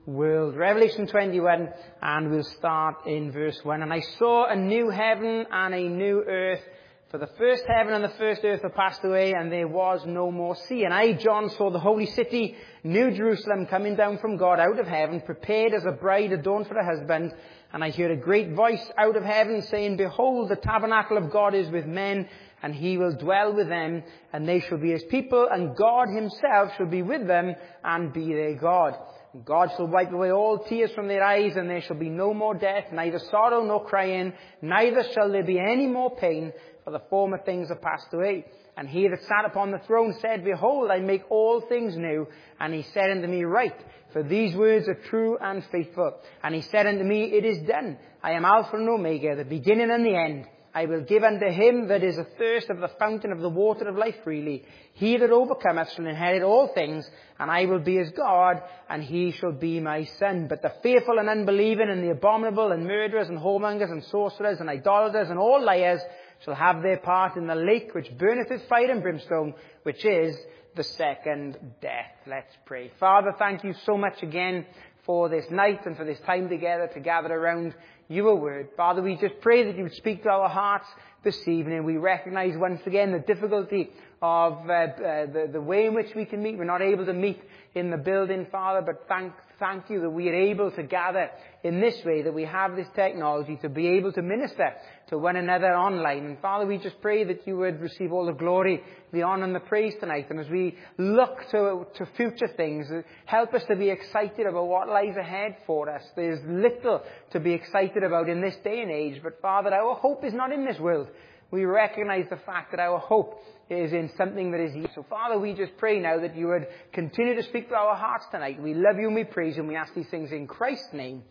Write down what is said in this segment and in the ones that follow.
world. Revelation 21, and we'll start in verse 1. And I saw a new heaven and a new earth, for the first heaven and the first earth were passed away, and there was no more sea. And I, John, saw the holy city, New Jerusalem, coming down from God out of heaven, prepared as a bride adorned for her husband. And I heard a great voice out of heaven saying, Behold, the tabernacle of God is with men, and he will dwell with them, and they shall be his people, and God himself shall be with them, and be their God. And God shall wipe away all tears from their eyes, and there shall be no more death, neither sorrow nor crying, neither shall there be any more pain, for the former things are passed away. And he that sat upon the throne said, Behold, I make all things new. And he said unto me, Write, for these words are true and faithful. And he said unto me, It is done. I am Alpha and Omega, the beginning and the end. I will give unto him that is athirst of the fountain of the water of life freely. He that overcometh shall inherit all things, and I will be his God, and he shall be my son. But the fearful and unbelieving, and the abominable, and murderers, and whoremongers, and sorcerers, and idolaters, and all liars, shall have their part in the lake which burneth with fire and brimstone, which is the second death. Let's pray. Father, thank you so much again for this night and for this time together to gather around your word. Father, we just pray that you would speak to our hearts this evening. We recognize once again the difficulty of the way in which we can meet. We're not able to meet in the building, Father, but thank you that we are able to gather in this way, that we have this technology to be able to minister to one another online. And Father, we just pray that you would receive all the glory, the honor and the praise tonight. And as we look to future things, help us to be excited about what lies ahead for us. There's little to be excited about in this day and age, but Father, our hope is not in this world. We recognize the fact that our hope is in something that is here. So Father, we just pray now that you would continue to speak to our hearts tonight. We love you and we praise you, and we ask these things in Christ's name.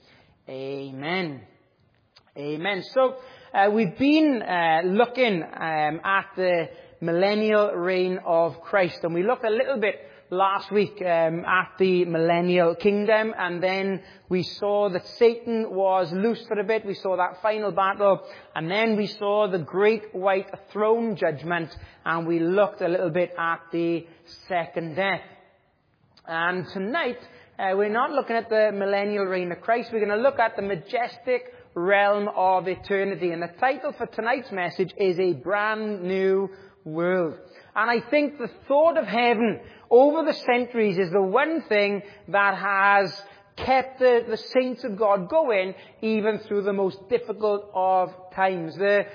Amen. Amen. So we've been looking at the millennial reign of Christ, and we looked a little bit last week at the millennial kingdom, and then we saw that Satan was loose for a bit. We saw that final battle, and then we saw the great white throne judgment, and we looked a little bit at the second death. And tonight, we're not looking at the millennial reign of Christ. We're going to look at the majestic realm of eternity. And the title for tonight's message is A Brand New World. And I think the thought of heaven over the centuries is the one thing that has kept the saints of God going even through the most difficult of times.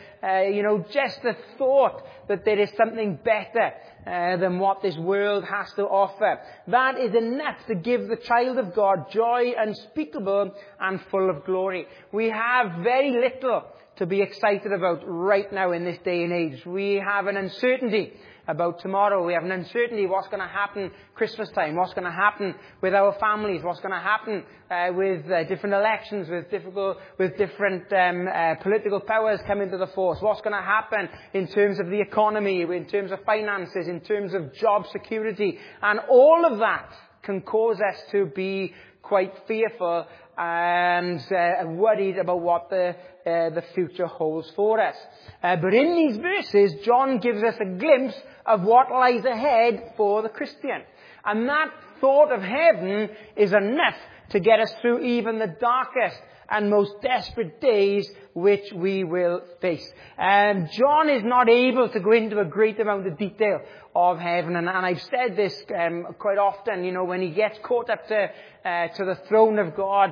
Just the thought that there is something better than what this world has to offer. That is enough to give the child of God joy unspeakable and full of glory. We have very little to be excited about right now in this day and age. We have an uncertainty about tomorrow. We have an uncertainty what's going to happen Christmas time, what's going to happen with our families, what's going to happen with different elections, with different political powers coming to the force, what's going to happen in terms of the economy, in terms of finances, in terms of job security. And all of that can cause us to be quite fearful and worried about what the future holds for us. But in these verses, John gives us a glimpse of what lies ahead for the Christian. And that thought of heaven is enough to get us through even the darkest and most desperate days which we will face. John is not able to go into a great amount of detail of heaven, and I've said this quite often. When he gets caught up to the throne of God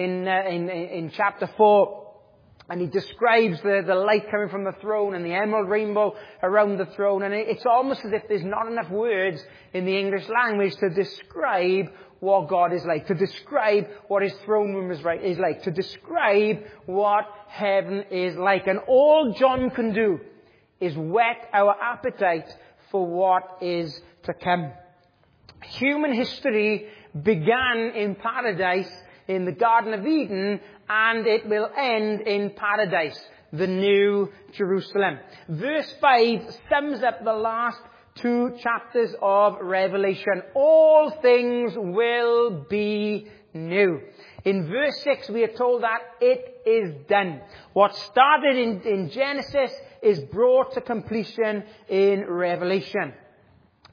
in chapter 4, and he describes the light coming from the throne and the emerald rainbow around the throne, and it's almost as if there's not enough words in the English language to describe what God is like, to describe what his throne room is like, to describe what heaven is like. And all John can do is whet our appetite for what is to come. Human history began in paradise, in the Garden of Eden, and it will end in paradise, the New Jerusalem. Verse 5 sums up the last 2 chapters of Revelation. All things will be new. In verse 6, we are told that it is done. What started in Genesis is brought to completion in Revelation.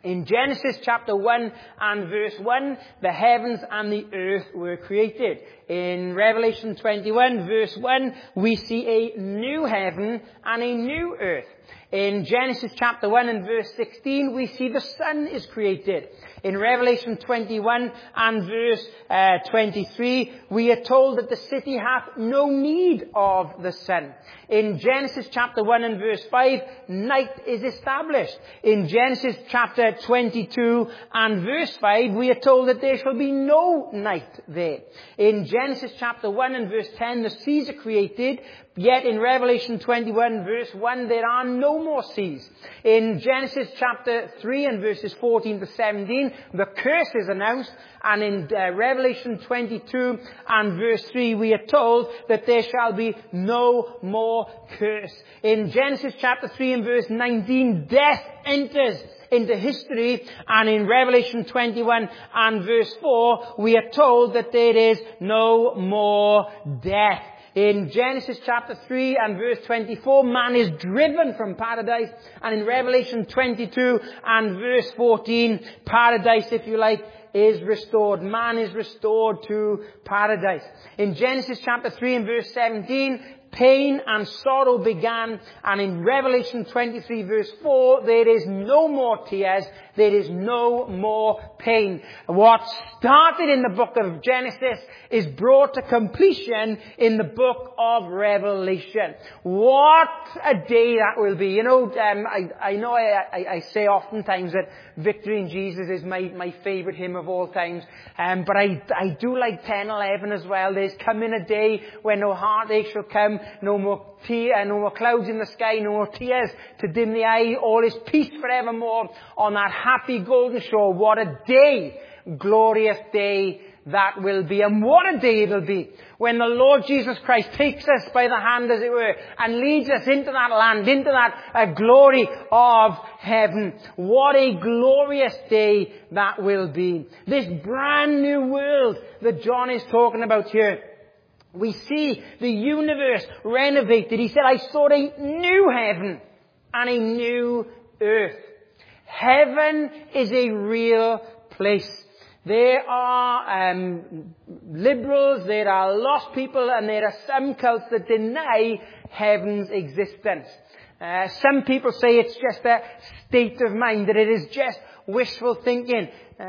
In Genesis chapter 1 and verse 1, the heavens and the earth were created. In Revelation 21 verse 1, we see a new heaven and a new earth. In Genesis chapter 1 and verse 16, we see the sun is created. In Revelation 21 and verse 23, we are told that the city hath no need of the sun. In Genesis chapter 1 and verse 5, night is established. In Genesis chapter 22 and verse 5, we are told that there shall be no night there. In Genesis chapter 1 and verse 10, the seas are created. Yet in Revelation 21 verse 1, there are no more seas. In Genesis chapter 3 and verses 14 to 17, the curse is announced. And in Revelation 22 and verse 3, we are told that there shall be no more curse. In Genesis chapter 3 and verse 19, death enters into history. And in Revelation 21 and verse 4, we are told that there is no more death. In Genesis chapter 3 and verse 24, man is driven from paradise. And in Revelation 22 and verse 14, paradise, if you like, is restored. Man is restored to paradise. In Genesis chapter 3 and verse 17, pain and sorrow began. And in Revelation 23 verse 4, there is no more tears. There is no more pain. What started in the book of Genesis is brought to completion in the book of Revelation. What a day that will be. You know, I say oftentimes that Victory in Jesus is my favourite hymn of all times. But I do like 10, 11 as well. There's coming a day when no heartache shall come, no more clouds in the sky, no more tears to dim the eye. All is peace forevermore on that happy golden shore. What a day, glorious day that will be. And what a day it'll be when the Lord Jesus Christ takes us by the hand, as it were, and leads us into that land, into that glory of heaven. What a glorious day that will be. This brand new world that John is talking about here. We see the universe renovated. He said, I saw a new heaven and a new earth. Heaven is a real place. There are liberals, there are lost people, and there are some cults that deny heaven's existence. Some people say it's just a state of mind, that it is just wishful thinking.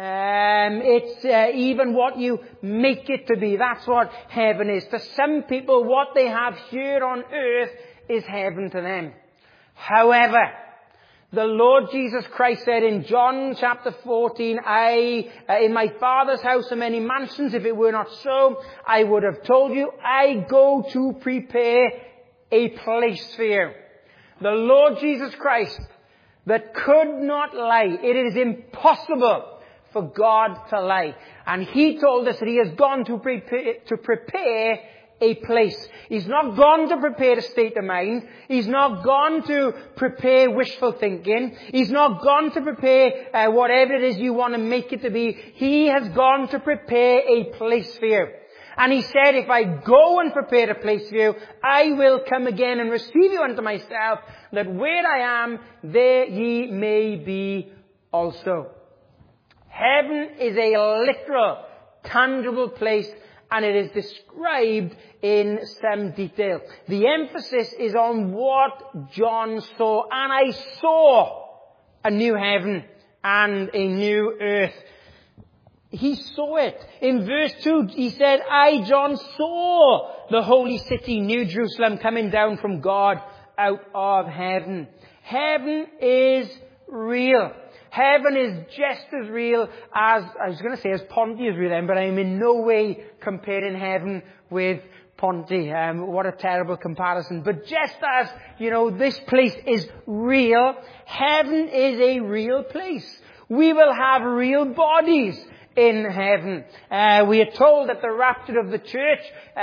It's even what you make it to be. That's what heaven is. To some people, what they have here on earth is heaven to them. However, the Lord Jesus Christ said in John chapter 14, in my Father's house are many mansions. If it were not so, I would have told you, I go to prepare a place for you. The Lord Jesus Christ, that could not lie. It is impossible for God to lie. And He told us that He has gone to prepare a place. He's not gone to prepare a state of mind. He's not gone to prepare wishful thinking. He's not gone to prepare whatever it is you want to make it to be. He has gone to prepare a place for you. And He said, if I go and prepare a place for you, I will come again and receive you unto myself, that where I am, there ye may be also. Heaven is a literal, tangible place, and it is described in some detail. The emphasis is on what John saw. And I saw a new heaven and a new earth. He saw it. In verse 2, he said, I, John, saw the holy city, New Jerusalem, coming down from God out of heaven. Heaven is real. Heaven is just as real as, I was going to say as Ponty is real then, but I'm in no way comparing heaven with Ponty. What a terrible comparison. But just as, this place is real, heaven is a real place. We will have real bodies in heaven. We are told that the rapture of the church,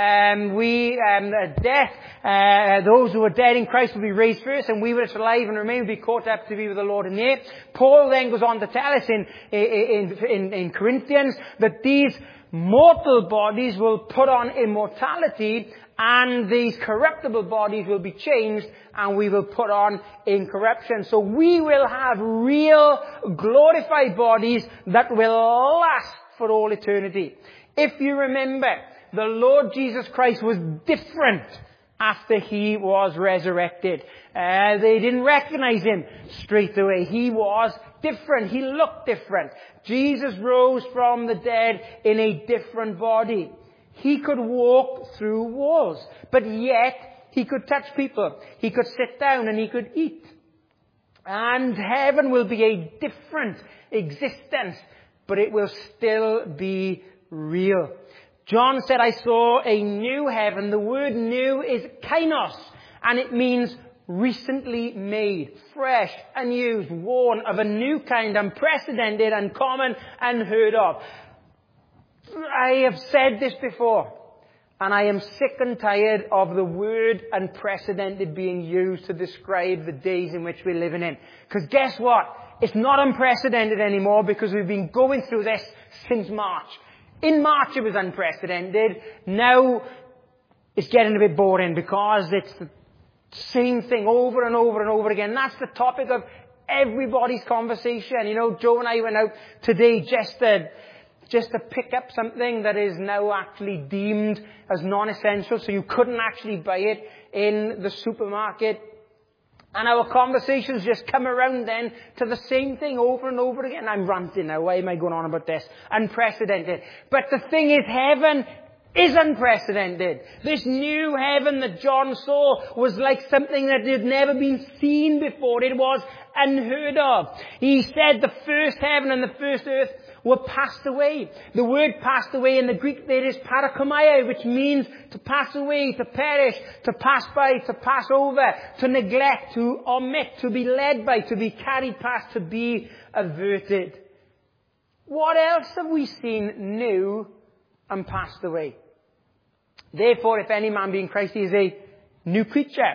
those who are dead in Christ will be raised first, and we which are alive and remain will be caught up to be with the Lord in the air. Paul then goes on to tell us in Corinthians that these mortal bodies will put on immortality, and these corruptible bodies will be changed, and we will put on incorruption. So we will have real glorified bodies that will last for all eternity. If you remember, the Lord Jesus Christ was different after he was resurrected. They didn't recognize him straight away. He was different. He looked different. Jesus rose from the dead in a different body. He could walk through walls, but yet he could touch people. He could sit down and he could eat. And heaven will be a different existence, but it will still be real. John said, I saw a new heaven. The word new is kainos, and it means recently made, fresh, unused, worn, of a new kind, unprecedented, uncommon, unheard of. I have said this before, and I am sick and tired of the word unprecedented being used to describe the days in which we're living in. Because guess what? It's not unprecedented anymore, because we've been going through this since March. In March it was unprecedented. Now it's getting a bit boring, because it's the same thing over and over and over again. That's the topic of everybody's conversation. You know, Joe and I went out today just to pick up something that is now actually deemed as non-essential, so you couldn't actually buy it in the supermarket. And our conversations just come around then to the same thing over and over again. I'm ranting now. Why am I going on about this? Unprecedented. But the thing is, heaven is unprecedented. This new heaven that John saw was like something that had never been seen before. It was unheard of. He said the first heaven and the first earth were passed away. The word passed away in the Greek there is parakomai, which means to pass away, to perish, to pass by, to pass over, to neglect, to omit, to be led by, to be carried past, to be averted. What else have we seen new and passed away? Therefore, if any man be in Christ, he is a new creature.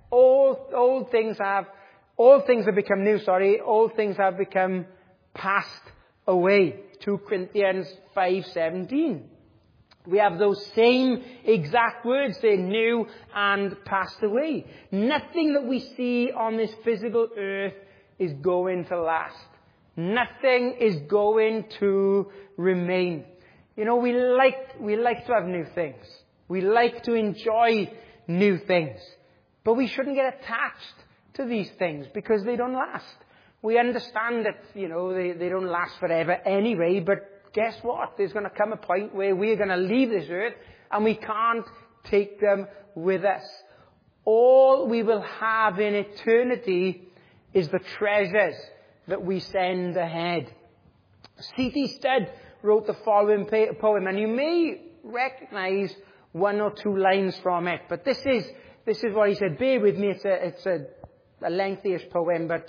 All things have become new, all things have become passed away. 2 Corinthians 5:17. We have those same exact words there, new and passed away. Nothing that we see on this physical earth is going to last. Nothing is going to remain. You know, we like to have new things. We like to enjoy new things. But we shouldn't get attached to these things, because they don't last. We understand that, you know, they don't last forever anyway, but guess what? There's going to come a point where we're going to leave this earth and we can't take them with us. All we will have in eternity is the treasures that we send ahead. C.T. Studd wrote the following poem, and you may recognize one or two lines from it, but this is what he said. Bear with me, it's a lengthy-ish poem, but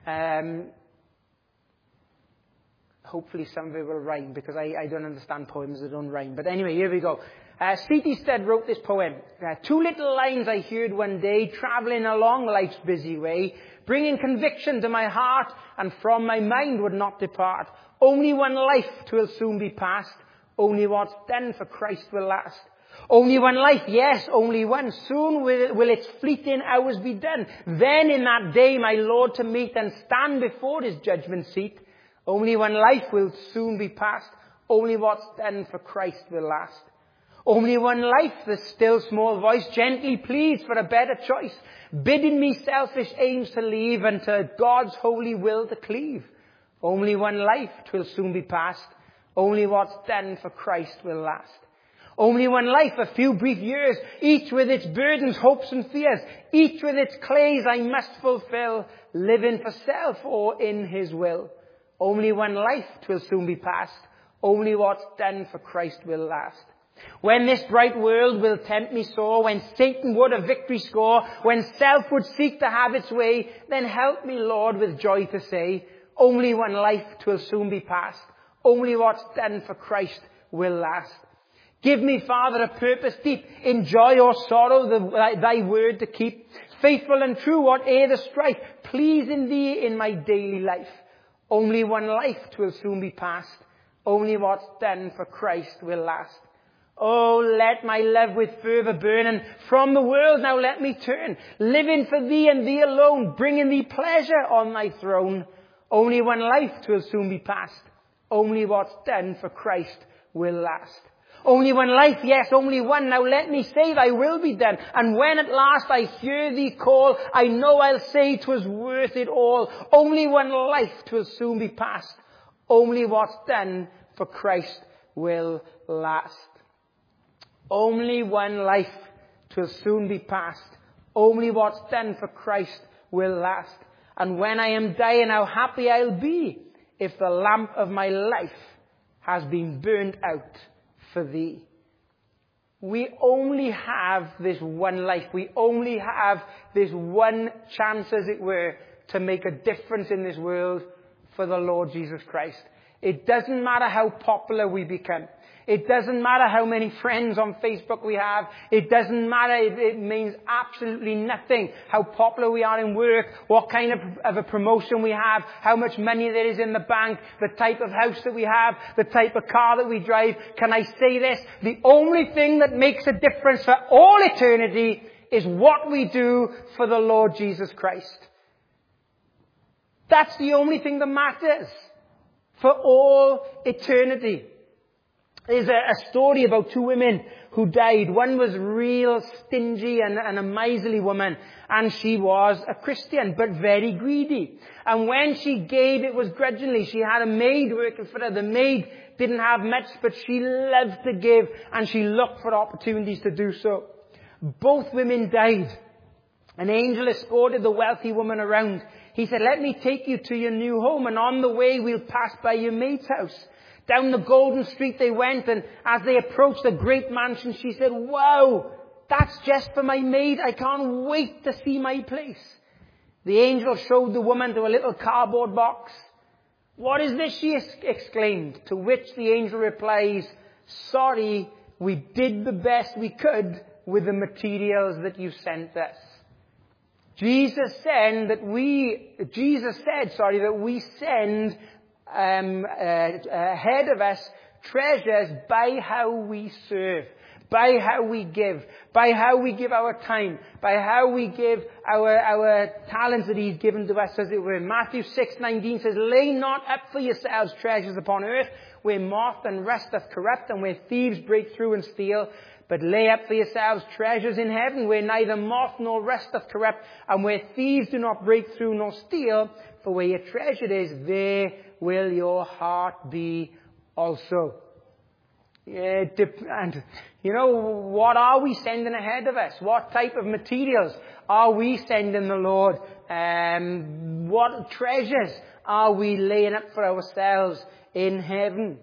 hopefully some of it will rhyme, because I don't understand poems that don't rhyme. But anyway, here we go. C.T. Studd wrote this poem. 2 little lines I heard one day, travelling along life's busy way, bringing conviction to my heart, and from my mind would not depart. Only one life, 'twill soon be past. Only what's done for Christ will last. Only one life, yes, only one. Soon will its fleeting hours be done. Then in that day my Lord to meet and stand before his judgment seat. Only one life will soon be past. Only what's done for Christ will last. Only one life, the still small voice gently pleads for a better choice, bidding me selfish aims to leave and to God's holy will to cleave. Only one life, 'twill soon be past. Only what's done for Christ will last. Only one life, a few brief years, each with its burdens, hopes and fears, each with its clays I must fulfill, living for self or in his will. Only one life, 'twill soon be past. Only what's done for Christ will last. When this bright world will tempt me sore, when Satan would a victory score, when self would seek to have its way, then help me, Lord, with joy to say, only one life, 'twill soon be past. Only what's done for Christ will last. Give me, Father, a purpose deep, in joy or sorrow, thy word to keep. Faithful and true, whate'er the strife, pleasing thee in my daily life. Only one life, 'twill soon be past. Only what's done for Christ will last. Oh, let my love with fervour burn, and from the world now let me turn, living for thee and thee alone, bringing thee pleasure on thy throne. Only one life 'twill soon be past. Only what's done for Christ will last. Only one life, yes, only one. Now let me say thy will be done. And when at last I hear thee call, I know I'll say 'twas worth it all. Only one life 'twill soon be past. Only what's done for Christ will last. Only one life 'twill soon be past. Only what's done for Christ will last. And when I am dying, how happy I'll be if the lamp of my life has been burned out for thee. We only have this one life. We only have this one chance, as it were, to make a difference in this world for the Lord Jesus Christ. It doesn't matter how popular we become. It doesn't matter how many friends on Facebook we have. It doesn't matter. It means absolutely nothing how popular we are in work, what kind of a promotion we have, how much money there is in the bank, the type of house that we have, the type of car that we drive. Can I say this? The only thing that makes a difference for all eternity is what we do for the Lord Jesus Christ. That's the only thing that matters for all eternity. There's a story about two women who died. One was real stingy and a miserly woman, and she was a Christian, but very greedy. And when she gave, it was grudgingly. She had a maid working for her. The maid didn't have much, but she loved to give, and she looked for opportunities to do so. Both women died. An angel escorted the wealthy woman around. He said, "Let me take you to your new home, and on the way we'll pass by your maid's house." Down the golden street they went, and as they approached the great mansion, she said, "Wow, that's just for my maid. I can't wait to see my place." The angel showed the woman to a little cardboard box. "What is this?" she exclaimed, to which the angel replies, "Sorry, we did the best we could with the materials that you sent us." Jesus said that we send ahead of us treasures by how we serve, by how we give our time, by how we give our talents that He's given to us, as it were. Matthew 6:19 says, "Lay not up for yourselves treasures upon earth, where moth and rust doth corrupt, and where thieves break through and steal. But lay up for yourselves treasures in heaven, where neither moth nor rust doth corrupt, and where thieves do not break through nor steal. For where your treasure is, there will your heart be also." And, what are we sending ahead of us? What type of materials are we sending the Lord? What treasures are we laying up for ourselves in heaven?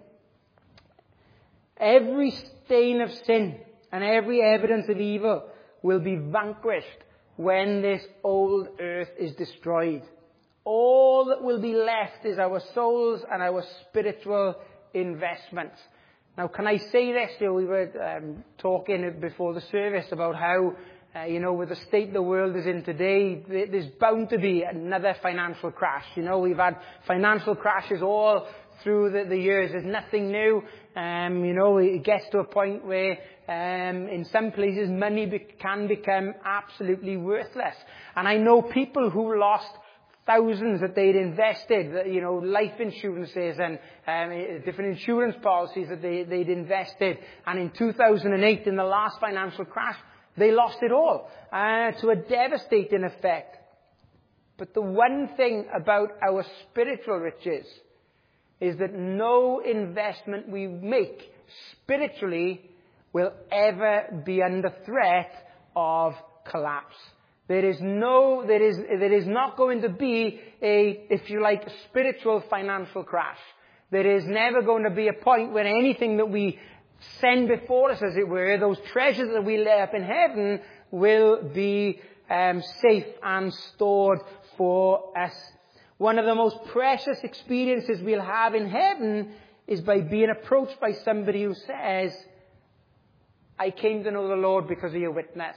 Every stain of sin and every evidence of evil will be vanquished when this old earth is destroyed. All that will be left is our souls and our spiritual investments. Now, can I say this? We were talking before the service about how, with the state the world is in today, there's bound to be another financial crash. We've had financial crashes all through the years. There's nothing new. It gets to a point where, in some places, money can become absolutely worthless. And I know people who lost thousands that they'd invested, life insurances and different insurance policies that they'd invested. And in 2008, in the last financial crash, they lost it all to a devastating effect. But the one thing about our spiritual riches is that no investment we make spiritually will ever be under threat of collapse. There is not going to be a spiritual financial crash. There is never going to be a point where anything that we send before us, as it were, those treasures that we lay up in heaven, will be safe and stored for us. One of the most precious experiences we'll have in heaven is by being approached by somebody who says, "I came to know the Lord because of your witness.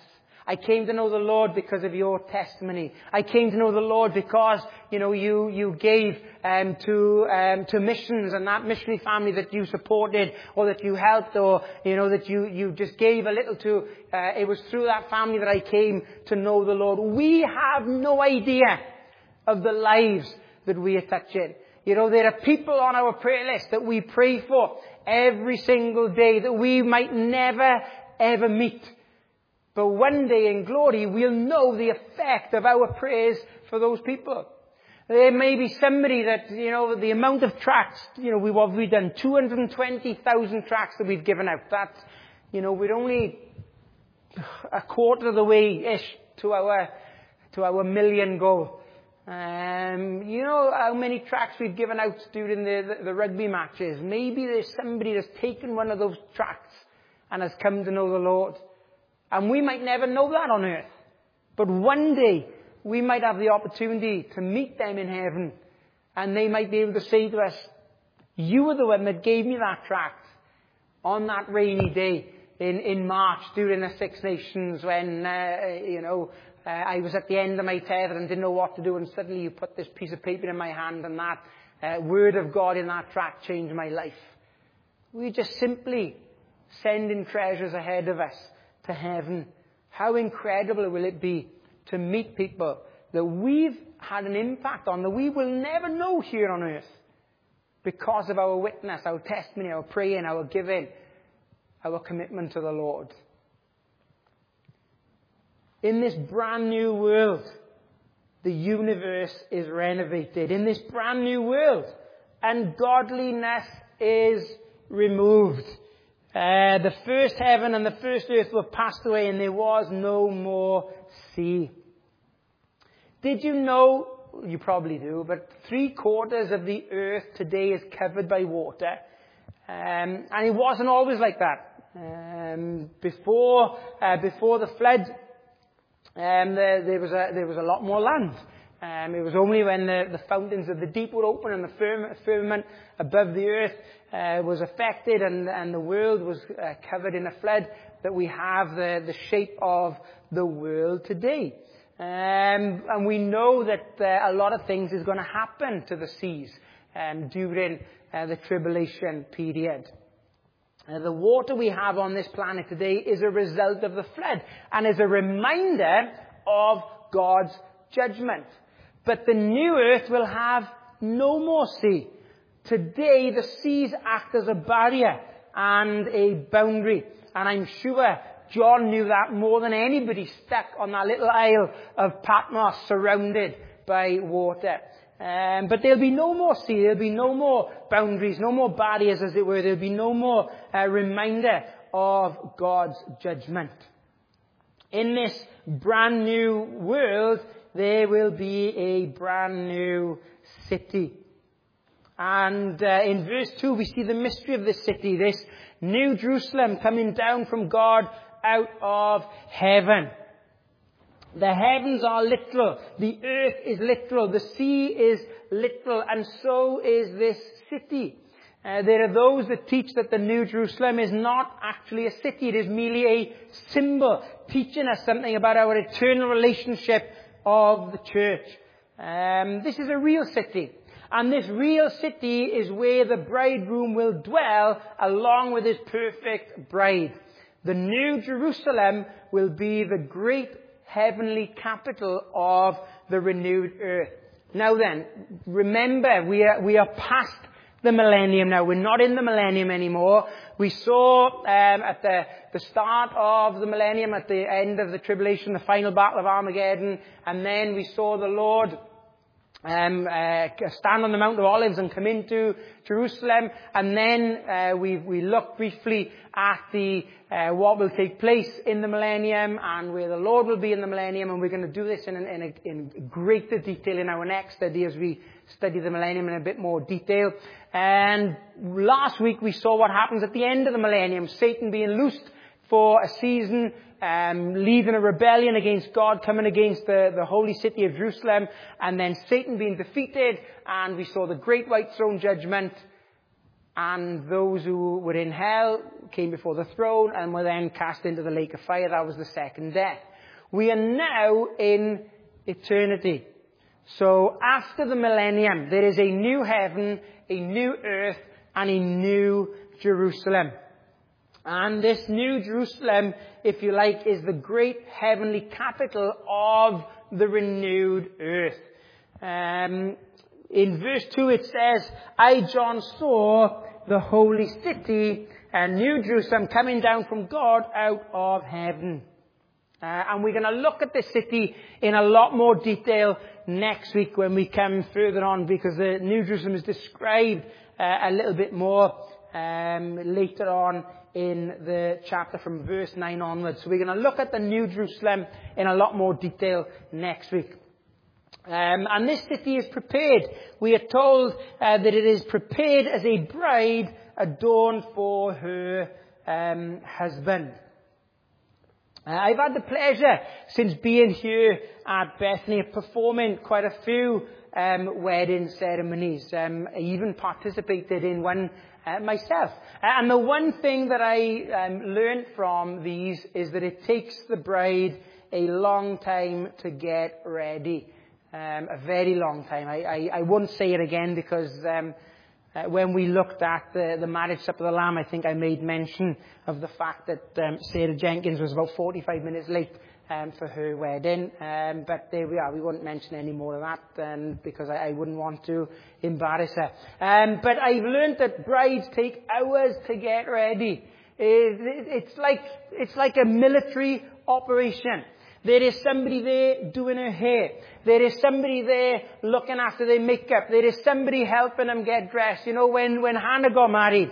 I came to know the Lord because of your testimony. I came to know the Lord because, you gave to missions and that missionary family that you supported or that you helped or, that you just gave a little to. It was through that family that I came to know the Lord. We have no idea of the lives that we are touching. There are people on our prayer list that we pray for every single day that we might never, ever meet. But one day in glory, we'll know the effect of our prayers for those people. There may be somebody that, the amount of tracts, we've done 220,000 tracts that we've given out. That's, we're only a quarter of the way-ish to our million goal. How many tracts we've given out during the rugby matches? Maybe there's somebody that's taken one of those tracts and has come to know the Lord. And we might never know that on earth. But one day, we might have the opportunity to meet them in heaven. And they might be able to say to us, you were the one that gave me that tract on that rainy day in March during the Six Nations when, I was at the end of my tether and didn't know what to do. And suddenly you put this piece of paper in my hand and that word of God in that tract changed my life. We just simply sending treasures ahead of us to heaven. How incredible will it be to meet people that we've had an impact on, that we will never know here on earth because of our witness, our testimony, our praying, our giving, our commitment to the Lord. In this brand new world, the universe is renovated. In this brand new world, ungodliness is removed. The first heaven and the first earth were passed away and there was no more sea. Did you know, you probably do, but 3/4 of the earth today is covered by water. And it wasn't always like that. Before the flood, there was a lot more land. It was only when the fountains of the deep were open and the firmament above the earth was affected and the world was covered in a flood that we have the shape of the world today. And we know that a lot of things is going to happen to the seas during the tribulation period. The water we have on this planet today is a result of the flood and is a reminder of God's judgment. But the new earth will have no more sea. Today, the seas act as a barrier and a boundary. And I'm sure John knew that more than anybody stuck on that little isle of Patmos surrounded by water. But there'll be no more sea. There'll be no more boundaries, no more barriers, as it were. There'll be no more reminder of God's judgment. In this brand new world, there will be a brand new city. And in verse 2, we see the mystery of this city, this new Jerusalem coming down from God out of heaven. The heavens are literal. The earth is literal. The sea is literal. And so is this city. There are those that teach that the New Jerusalem is not actually a city. It is merely a symbol teaching us something about our eternal relationship of the church. This is a real city. And this real city is where the bridegroom will dwell along with his perfect bride. The New Jerusalem will be the great heavenly capital of the renewed earth. Now then, remember, we are past the millennium now. We're not in the millennium anymore. We saw at the start of the millennium, at the end of the tribulation, the final battle of Armageddon, and then we saw the Lord stand on the Mount of Olives and come into Jerusalem, and then we looked briefly at what will take place in the millennium and where the Lord will be in the millennium, and we're going to do this in greater detail in our next study as we study the millennium in a bit more detail. And last week we saw what happens at the end of the millennium, Satan being loosed for a season, leading a rebellion against God, coming against the holy city of Jerusalem, and then Satan being defeated, and we saw the great white throne judgment, and those who were in hell came before the throne and were then cast into the lake of fire. That was the second death. We are now in eternity. So after the millennium, there is a new heaven, a new earth, and a new Jerusalem. And this new Jerusalem, if you like, is the great heavenly capital of the renewed earth. In verse 2 it says, I, John, saw the holy city, New Jerusalem, coming down from God out of heaven. And we're going to look at the city in a lot more detail next week when we come further on, because the New Jerusalem is described a little bit more later on in the chapter from verse 9 onwards. So we're going to look at the New Jerusalem in a lot more detail next week. And this city is prepared. We are told that it is prepared as a bride adorned for her husband. I've had the pleasure, since being here at Bethany, of performing quite a few wedding ceremonies. I even participated in one myself. And the one thing that I learned from these is that it takes the bride a long time to get ready. A very long time. I won't say it again because when we looked at the marriage supper of the Lamb, I think I made mention of the fact that Sarah Jenkins was about 45 minutes late for her wedding. But there we are. We won't mention any more of that because I wouldn't want to embarrass her. But I've learned that brides take hours to get ready. It's like a military operation. There is somebody there doing her hair. There is somebody there looking after their makeup. There is somebody helping them get dressed. You know, when Hannah got married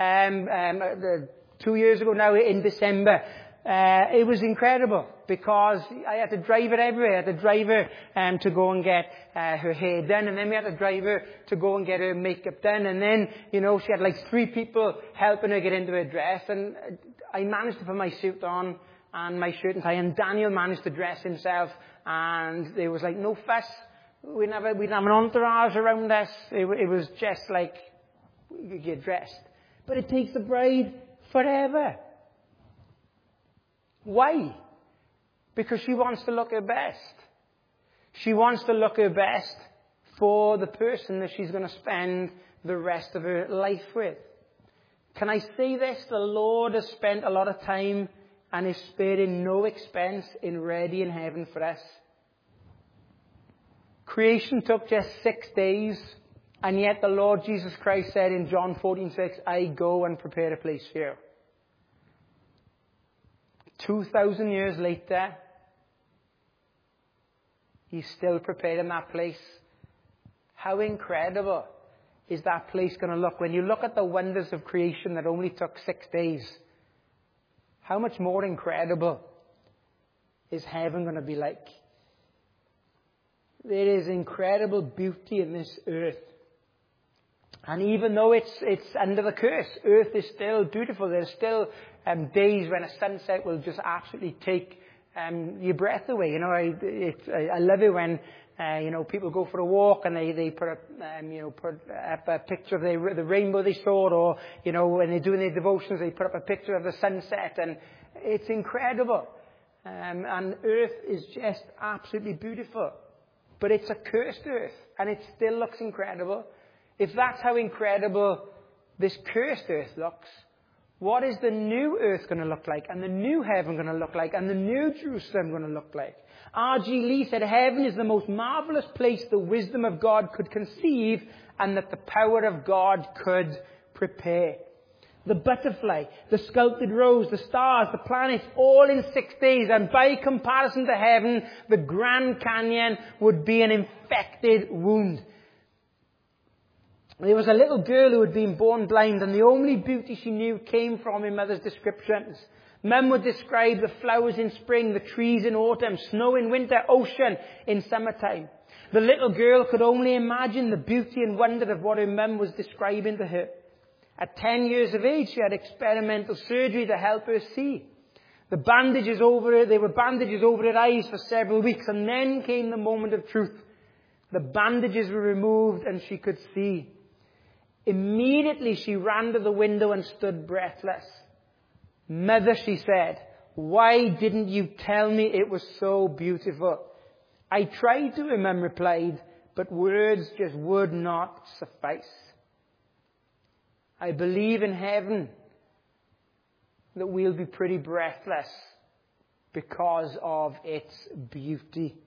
2 years ago now in December, it was incredible because I had to drive her everywhere. I had to drive her to go and get her hair done, and then we had to drive her to go and get her makeup done, and then, you know, she had like 3 people helping her get into her dress, and I managed to put my suit on and my shirt and tie, and Daniel managed to dress himself, and there was like no fuss. We didn't have an entourage around us. It was just like, you get dressed. But it takes the bride forever. Why? Because she wants to look her best. She wants to look her best for the person that she's going to spend the rest of her life with. Can I say this? The Lord has spent a lot of time and is sparing no expense in readying heaven for us. Creation took just 6 days, and yet the Lord Jesus Christ said in John 14:6, I go and prepare a place for you. 2,000 years later, He's still preparing that place. How incredible is that place going to look? When you look at the wonders of creation that only took 6 days, how much more incredible is heaven going to be like? There is incredible beauty in this earth. And even though it's under the curse, earth is still beautiful. There's still days when a sunset will just absolutely take your breath away. You know, I love it when people go for a walk and they put up a picture of the rainbow they saw, or when they're doing their devotions they put up a picture of the sunset, and it's incredible. And earth is just absolutely beautiful, but it's a cursed earth, and it still looks incredible. If that's how incredible this cursed earth looks, what is the new earth going to look like, and the new heaven going to look like, and the new Jerusalem going to look like? R.G. Lee said, heaven is the most marvelous place the wisdom of God could conceive and that the power of God could prepare. The butterfly, the sculpted rose, the stars, the planets, all in 6 days. And by comparison to heaven, the Grand Canyon would be an infected wound. There was a little girl who had been born blind, and the only beauty she knew came from her mother's descriptions. Mum would describe the flowers in spring, the trees in autumn, snow in winter, ocean in summertime. The little girl could only imagine the beauty and wonder of what her mum was describing to her. At 10 years of age, she had experimental surgery to help her see. There were bandages over her eyes for several weeks, and then came the moment of truth. The bandages were removed and she could see. Immediately she ran to the window and stood breathless. Mother, she said, Why didn't you tell me it was so beautiful? I tried to, Imam replied, but words just would not suffice. I believe in heaven that we'll be pretty breathless because of its beauty.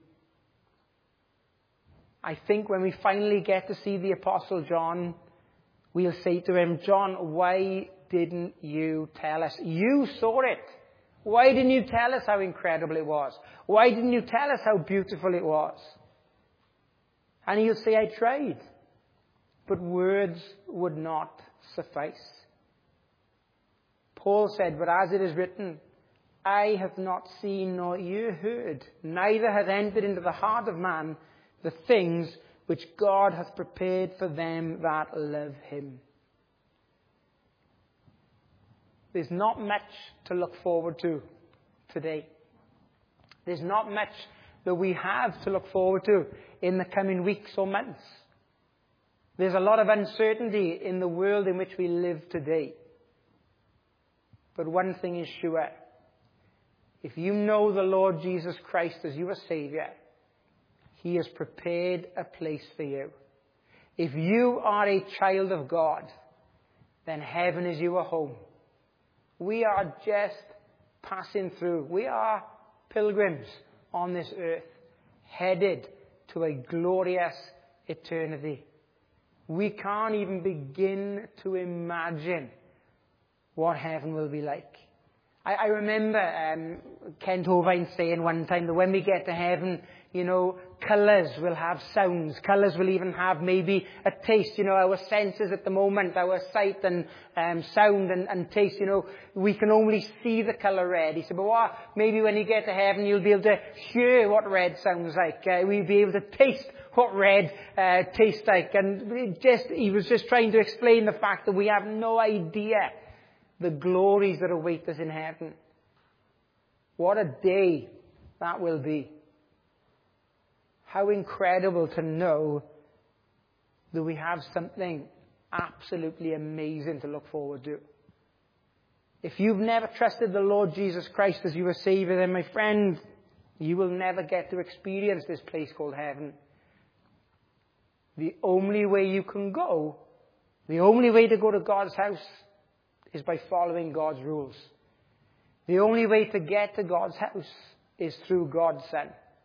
I think when we finally get to see the Apostle John, we'll say to him, John, why didn't you tell us? You saw it. Why didn't you tell us how incredible it was? Why didn't you tell us how beautiful it was? And he'll say, I tried, but words would not suffice. Paul said, but as it is written, I have not seen nor ear heard, neither hath entered into the heart of man the things which God hath prepared for them that love him. There's not much to look forward to today. There's not much that we have to look forward to in the coming weeks or months. There's a lot of uncertainty in the world in which we live today. But one thing is sure. If you know the Lord Jesus Christ as your Savior, He has prepared a place for you. If you are a child of God, then heaven is your home. We are just passing through. We are pilgrims on this earth, headed to a glorious eternity. We can't even begin to imagine what heaven will be like. I remember Kent Hovind saying one time that when we get to heaven, colours will have sounds. Colours will even have maybe a taste. Our senses at the moment, our sight and sound and taste, we can only see the colour red. He said, but maybe when you get to heaven, you'll be able to hear what red sounds like. We'll be able to taste what red tastes like. And he was just trying to explain the fact that we have no idea the glories that await us in heaven. What a day that will be. How incredible to know that we have something absolutely amazing to look forward to. If you've never trusted the Lord Jesus Christ as your Savior, then my friend, you will never get to experience this place called heaven. The only way you can go, the only way to go to God's house is by following God's rules. The only way to get to God's house is through God's Son.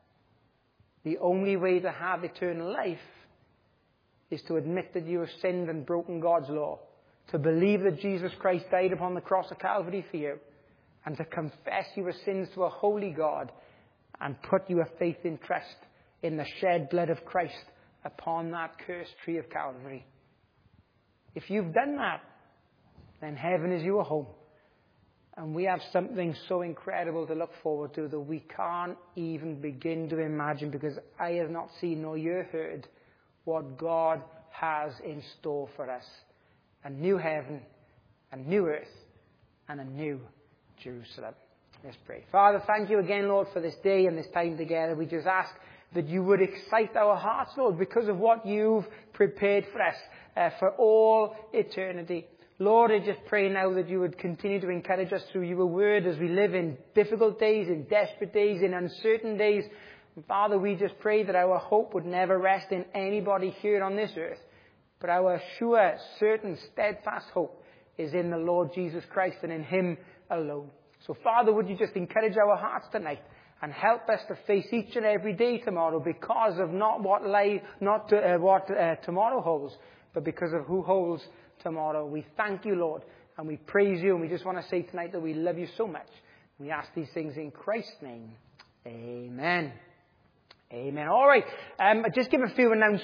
The only way to have eternal life is to admit that you have sinned and broken God's law, to believe that Jesus Christ died upon the cross of Calvary for you, and to confess your sins to a holy God and put your faith in trust in the shed blood of Christ upon that cursed tree of Calvary. If you've done that, then heaven is your home. And we have something so incredible to look forward to that we can't even begin to imagine, because I have not seen nor ear heard what God has in store for us. A new heaven, a new earth, and a new Jerusalem. Let's pray. Father, thank you again, Lord, for this day and this time together. We just ask that you would excite our hearts, Lord, because of what you've prepared for us for all eternity. Lord, I just pray now that you would continue to encourage us through your word as we live in difficult days, in desperate days, in uncertain days. And Father, we just pray that our hope would never rest in anybody here on this earth, but our sure, certain, steadfast hope is in the Lord Jesus Christ and in Him alone. So Father, would you just encourage our hearts tonight and help us to face each and every day tomorrow, because of not what tomorrow holds, but because of who holds tomorrow. We thank you, Lord, and we praise you, and we just want to say tonight that we love you so much. We ask these things in Christ's name. Amen. Amen. All right. Just give a few announcements.